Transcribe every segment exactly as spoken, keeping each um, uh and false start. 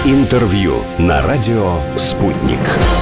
Интервью на радио «Спутник».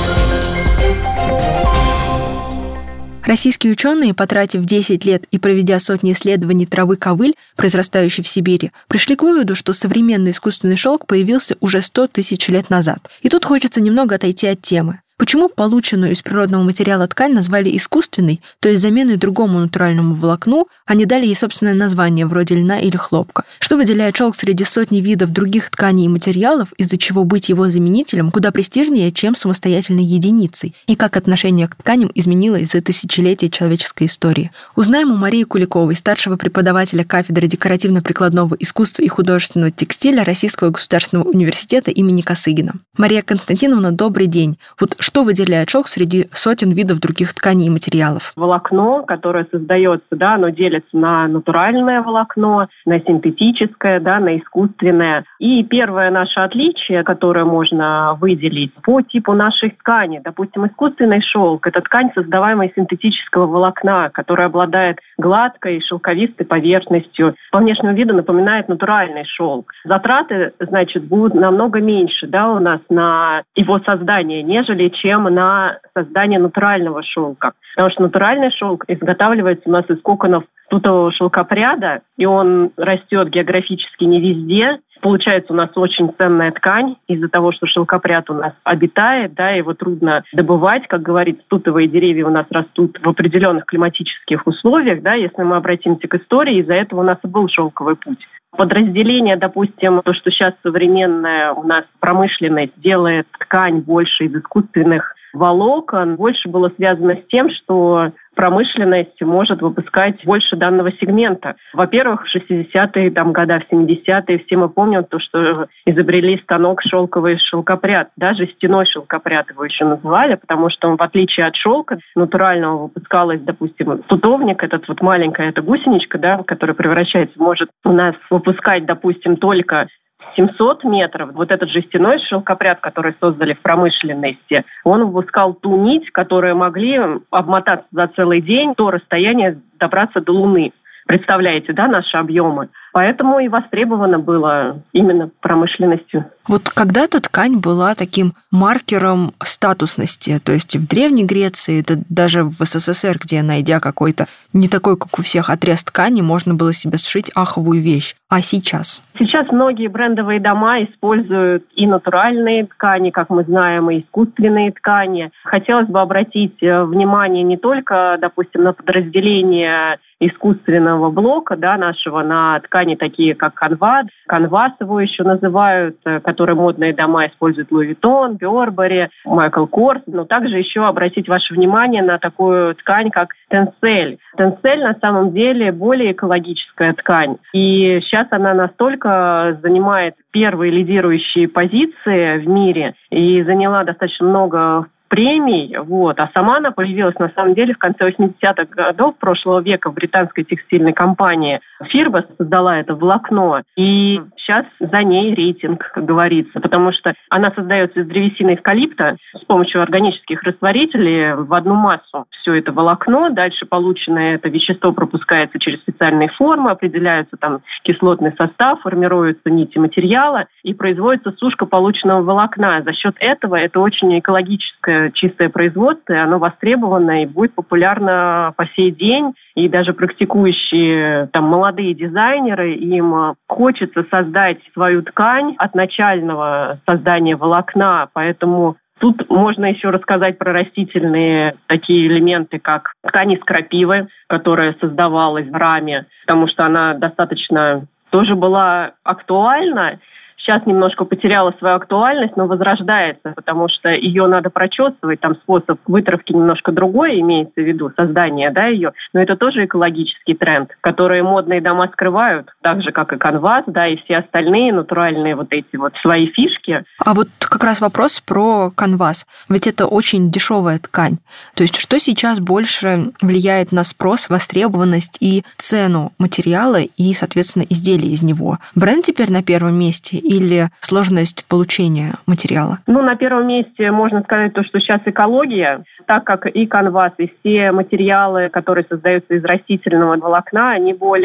Российские ученые, потратив десять лет и проведя сотни исследований травы ковыль, произрастающей в Сибири, пришли к выводу, что современный искусственный шелк появился уже сто тысяч лет назад. И тут хочется немного отойти от темы. Почему полученную из природного материала ткань назвали искусственной, то есть заменой другому натуральному волокну, а не дали ей собственное название, вроде льна или хлопка? Что выделяет шелк среди сотни видов других тканей и материалов, из-за чего быть его заменителем куда престижнее, чем самостоятельной единицей? И как отношение к тканям изменилось за тысячелетия человеческой истории? Узнаем у Марии Куликовой, старшего преподавателя кафедры декоративно-прикладного искусства и художественного текстиля Российского государственного университета имени Косыгина. Мария Константиновна, добрый день. Вот что выделяет шелк среди сотен видов других тканей и материалов? Волокно, которое создается, да, оно делится на натуральное волокно, на синтетическое, да, на искусственное. И первое наше отличие, которое можно выделить по типу нашей ткани. Допустим, искусственный шелк – это ткань, создаваемая из синтетического волокна, которая обладает гладкой, шелковистой поверхностью. По внешнему виду напоминает натуральный шелк. Затраты, значит, будут намного меньше, да, у нас на его создание, нежели чем на создание натурального шелка. Потому что натуральный шелк изготавливается у нас из коконов тутового шелкопряда, и он растет географически не везде. Получается у нас очень ценная ткань из-за того, что шелкопряд у нас обитает, да, его трудно добывать. Как говорится, тутовые деревья у нас растут в определенных климатических условиях, да, если мы обратимся к истории, из-за этого у нас и был шелковый путь. Подразделение, допустим, то, что сейчас современная у нас промышленность делает ткань больше из искусственных волокон, больше было связано с тем, что промышленность может выпускать больше данного сегмента. Во-первых, в шестидесятые там, года, в семидесятые все мы помним то, что изобрели станок шелковый шелкопряд. Даже стеной шелкопряд его еще называли, потому что он, в отличие от шелка натурального, выпускалось, допустим, тутовник, этот вот маленькая эта гусеничка, да, которая превращается, может у нас выпускать, допустим, только семьсот метров. Вот этот жестяной шелкопряд, который создали в промышленности, он выпускал ту нить, которую могли обмотаться за целый день, то расстояние добраться до Луны. Представляете, да, наши объемы? Поэтому и востребовано было именно промышленностью. Вот когда-то ткань была таким маркером статусности, то есть в Древней Греции, да даже в СССР, где, найдя какой-то не такой, как у всех, отрез ткани, можно было себе сшить аховую вещь. А сейчас? Сейчас многие брендовые дома используют и натуральные ткани, как мы знаем, и искусственные ткани. Хотелось бы обратить внимание не только, допустим, на подразделение искусственного блока, да, нашего, на ткани такие, как канвас. Канвас его еще называют, которые модные дома используют Луи Виттон, Бёрбери, Майкл Корс. Но также еще обратить ваше внимание на такую ткань, как тенсель. Тенсель на самом деле более экологическая ткань. И сейчас она настолько занимает первые лидирующие позиции в мире и заняла достаточно много премий, вот, а сама она появилась на самом деле в конце восьмидесятых годов прошлого века в британской текстильной компании. Фирба создала это волокно, и сейчас за ней рейтинг, как говорится, потому что она создается из древесины эвкалипта с помощью органических растворителей в одну массу. Все это волокно, дальше полученное это вещество пропускается через специальные формы, определяется там кислотный состав, формируются нити материала и производится сушка полученного волокна. За счет этого это очень экологическое чистое производство, оно востребовано и будет популярно по сей день. И даже практикующие там молодые дизайнеры, им хочется создать свою ткань от начального создания волокна, поэтому тут можно еще рассказать про растительные такие элементы, как ткань из крапивы, которая создавалась в раме, потому что она достаточно тоже была актуальна. Сейчас немножко потеряла свою актуальность, но возрождается, потому что ее надо прочесывать, там способ вытравки немножко другой, имеется в виду создание, да, ее, но это тоже экологический тренд, который модные дома скрывают, так же, как и канвас, да, и все остальные натуральные вот эти вот свои фишки. А вот как раз вопрос про канвас, ведь это очень дешевая ткань, то есть что сейчас больше влияет на спрос, востребованность и цену материала и, соответственно, изделия из него? Бренд теперь на первом месте или сложность получения материала? Ну, на первом месте можно сказать то, что сейчас экология, так как и канвас, и все материалы, которые создаются из растительного волокна, они более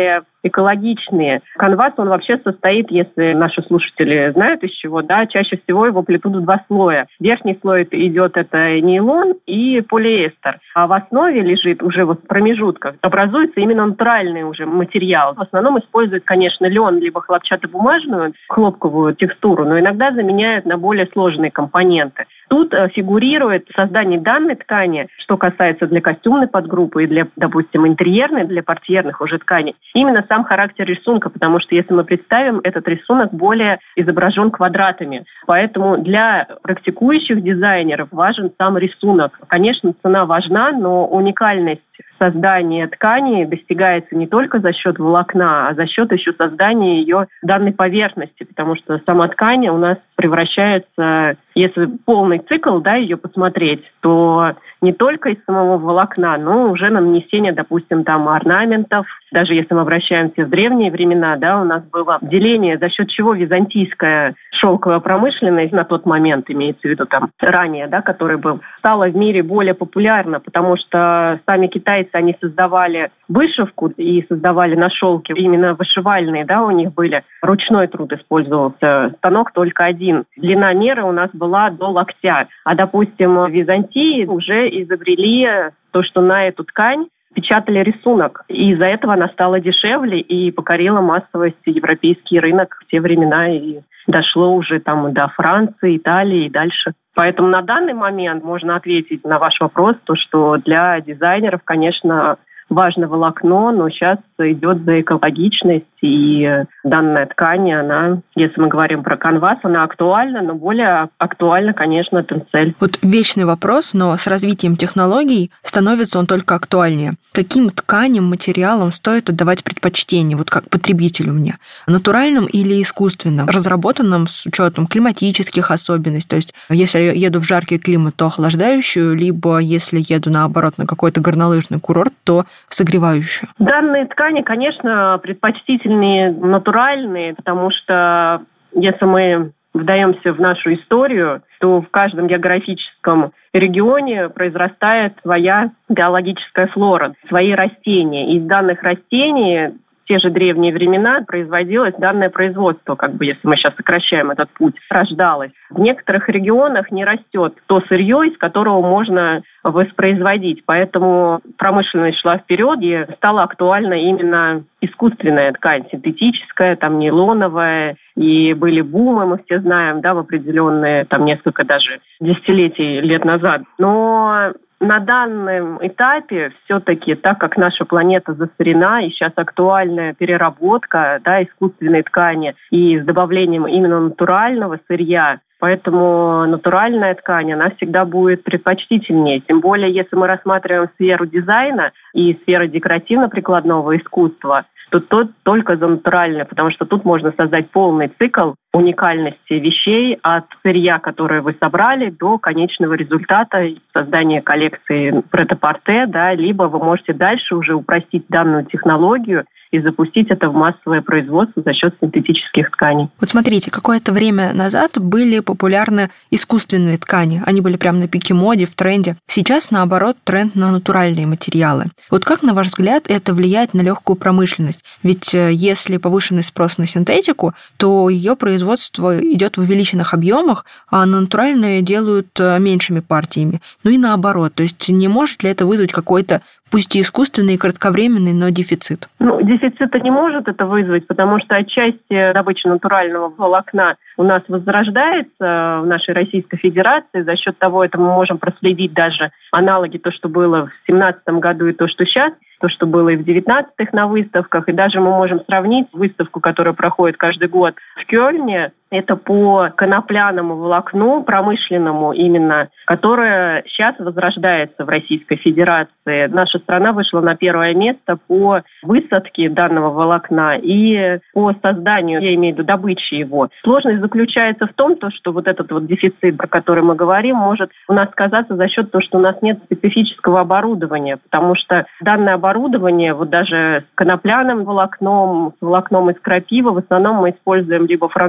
экологичные. Канвас, он вообще состоит, если наши слушатели знают из чего, да, чаще всего его плетут в два слоя. Верхний слой идет это нейлон и полиэстер. А в основе лежит уже вот в промежутках, образуется именно натуральный уже материал. В основном используют, конечно, лен либо хлопчатобумажную, хлопковую текстуру, но иногда заменяют на более сложные компоненты. Тут фигурирует создание данной ткани, что касается для костюмной подгруппы и для, допустим, интерьерной, для портьерных уже тканей, именно сам характер рисунка, потому что если мы представим, этот рисунок более изображен квадратами. Поэтому для практикующих дизайнеров важен сам рисунок. Конечно, цена важна, но уникальность создания ткани достигается не только за счет волокна, а за счет еще создания ее данной поверхности, потому что сама ткань у нас превращается, если полный цикл, да, ее посмотреть, то не только из самого волокна, но уже на нанесение, допустим, там орнаментов. Даже если мы обращаемся в древние времена, да, у нас было деление, за счет чего византийская шелковая промышленность на тот момент, имеется в виду там ранее, да, который был, стала в мире более популярна, потому что сами китайцы, они создавали вышивку и создавали на шелке именно вышивальные, да, у них были. Ручной труд использовался, станок только один. Длина меры у нас была до локтя. А, допустим, в Византии уже изобрели то, что на эту ткань печатали рисунок. И из-за этого она стала дешевле и покорила массовость европейский рынок в те времена. И дошло уже там до Франции, Италии и дальше. Поэтому на данный момент можно ответить на ваш вопрос, то, что для дизайнеров, конечно, важно волокно, но сейчас идет за экологичность, и данная ткань, она, если мы говорим про канвас, она актуальна, но более актуальна, конечно, тенцель. Вот вечный вопрос, но с развитием технологий становится он только актуальнее. Каким тканям, материалам стоит отдавать предпочтение, вот как потребителю мне? Натуральным или искусственным? Разработанным с учетом климатических особенностей, то есть если я еду в жаркий климат, то охлаждающую, либо если еду, наоборот, на какой-то горнолыжный курорт, то согревающую. Данные ткани, конечно, предпочтительнее натуральные, потому что если мы вдаемся в нашу историю, то в каждом географическом регионе произрастает своя биологическая флора, свои растения. Из данных растений в те же древние времена производилось данное производство, как бы, если мы сейчас сокращаем этот путь, рождалось. В некоторых регионах не растет то сырье, из которого можно воспроизводить. Поэтому промышленность шла вперед, и стала актуальна именно искусственная ткань, синтетическая, там, нейлоновая. И были бумы, мы все знаем, да, в определенные, там, несколько даже десятилетий лет назад. Но на данном этапе все-таки, так как наша планета засорена, и сейчас актуальная переработка, да, искусственной ткани и с добавлением именно натурального сырья, поэтому натуральная ткань, она всегда будет предпочтительнее. Тем более, если мы рассматриваем сферу дизайна и сферу декоративно-прикладного искусства, то тут только за натуральное, потому что тут можно создать полный цикл уникальности вещей от сырья, которое вы собрали, до конечного результата создания коллекции прет-а-порте, да, либо вы можете дальше уже упростить данную технологию и запустить это в массовое производство за счет синтетических тканей. Вот смотрите, какое-то время назад были популярны искусственные ткани. Они были прямо на пике моде, в тренде. Сейчас, наоборот, тренд на натуральные материалы. Вот как, на ваш взгляд, это влияет на легкую промышленность? Ведь если повышенный спрос на синтетику, то ее производство идет в увеличенных объемах, а на натуральные делают меньшими партиями. Ну и наоборот. То есть не может ли это вызвать какой-то, пусть и искусственный, и кратковременный, но дефицит? Ну, дефицита не может это вызвать, потому что отчасти добыча натурального волокна у нас возрождается в нашей Российской Федерации. За счет того, это мы можем проследить даже аналоги, то, что было в семнадцатом году и то, что сейчас, то, что было и в девятнадцатых на выставках. И даже мы можем сравнить выставку, которая проходит каждый год в Кёльне. Это по конопляному волокну, промышленному именно, которое сейчас возрождается в Российской Федерации. Наша страна вышла на первое место по высадке данного волокна и по созданию, я имею в виду, добыче его. Сложность заключается в том, что вот этот вот дефицит, про который мы говорим, может у нас сказаться за счет того, что у нас нет специфического оборудования, потому что данное оборудование, вот даже с конопляным волокном, с волокном из крапивы, в основном мы используем либо французское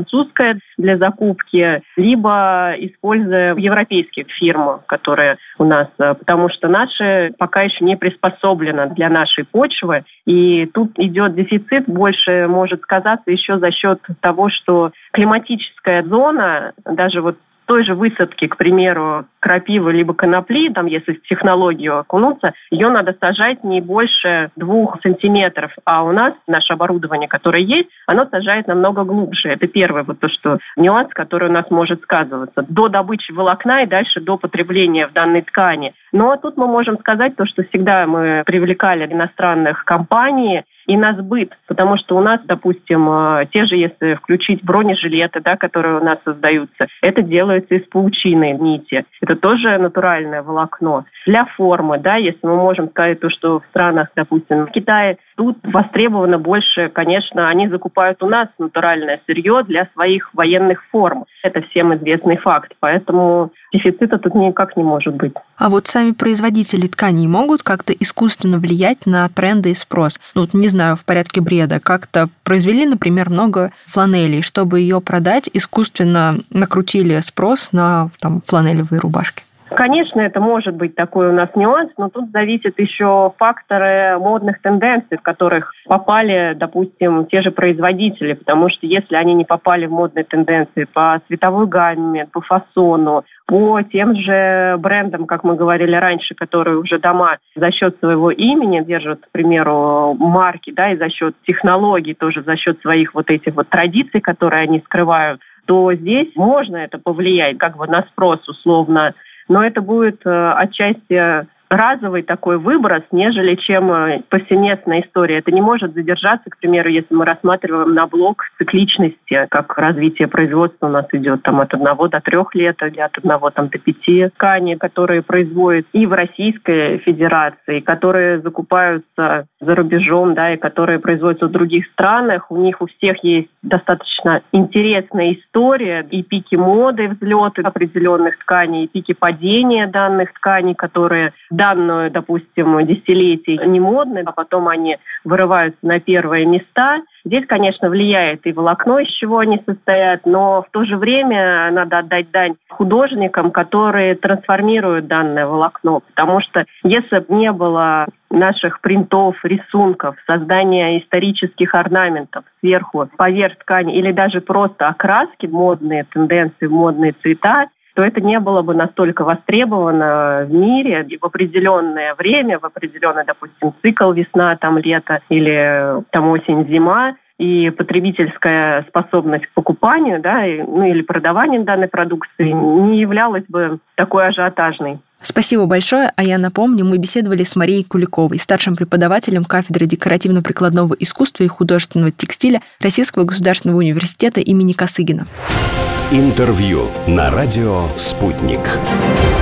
дешевое для закупки, либо используя европейские фирмы, которые у нас, потому что наши пока еще не приспособлены для нашей почвы. И тут идет дефицит, больше может сказаться еще за счет того, что климатическая зона, даже вот той же высадки, к примеру, крапивы либо конопли, там, если в технологию окунуться, ее надо сажать не больше двух сантиметров. А у нас наше оборудование, которое есть, оно сажает намного глубже. Это первый вот то, что нюанс, который у нас может сказываться. До добычи волокна и дальше до потребления в данной ткани. Но тут мы можем сказать то, что всегда мы привлекали иностранных компаний и на сбыт, потому что у нас, допустим, те же, если включить бронежилеты, да, которые у нас создаются, это делается из паучиной нити. Это тоже натуральное волокно. Для формы, да, если мы можем сказать то, что в странах, допустим, в Китае, тут востребовано больше, конечно, они закупают у нас натуральное сырье для своих военных форм. Это всем известный факт, поэтому дефицита тут никак не может быть. А вот сами производители тканей могут как-то искусственно влиять на тренды и спрос? Ну, вот, не знаю, в порядке бреда. Как-то произвели, например, много фланелей, чтобы ее продать, искусственно накрутили спрос на там, фланелевые рубашки. Конечно, это может быть такой у нас нюанс, но тут зависят еще факторы модных тенденций, в которых попали, допустим, те же производители, потому что если они не попали в модные тенденции по цветовой гамме, по фасону, по тем же брендам, как мы говорили раньше, которые уже дома за счет своего имени держат, к примеру, марки, да, и за счет технологий, тоже за счет своих вот этих вот традиций, которые они скрывают, то здесь можно это повлиять как бы на спрос условно. Но это будет э, отчасти разовый такой выброс, нежели чем повсеместная история. Это не может задержаться, к примеру, если мы рассматриваем на блок цикличности, как развитие производства у нас идет там, от одного до трех лет, или от одного там, до пяти тканей, которые производят и в Российской Федерации, которые закупаются за рубежом, да, и которые производятся в других странах. У них у всех есть достаточно интересная история, и пики моды, взлеты определенных тканей, и пики падения данных тканей, которые данную, допустим, десятилетие не модные, а потом они вырываются на первые места. Здесь, конечно, влияет и волокно, из чего они состоят, но в то же время надо отдать дань художникам, которые трансформируют данное волокно, потому что если бы не было наших принтов, рисунков, создания исторических орнаментов сверху, поверх ткани или даже просто окраски, модные тенденции, модные цвета, то это не было бы настолько востребовано в мире и в определенное время, в определенный, допустим, цикл весна, там лето или там осень, зима, и потребительская способность к покупанию, да, и, ну или продаванию данной продукции не являлась бы такой ажиотажной. Спасибо большое. А я напомню, мы беседовали с Марией Куликовой, старшим преподавателем кафедры декоративно-прикладного искусства и художественного текстиля Российского государственного университета имени Косыгина. Интервью на радио «Спутник».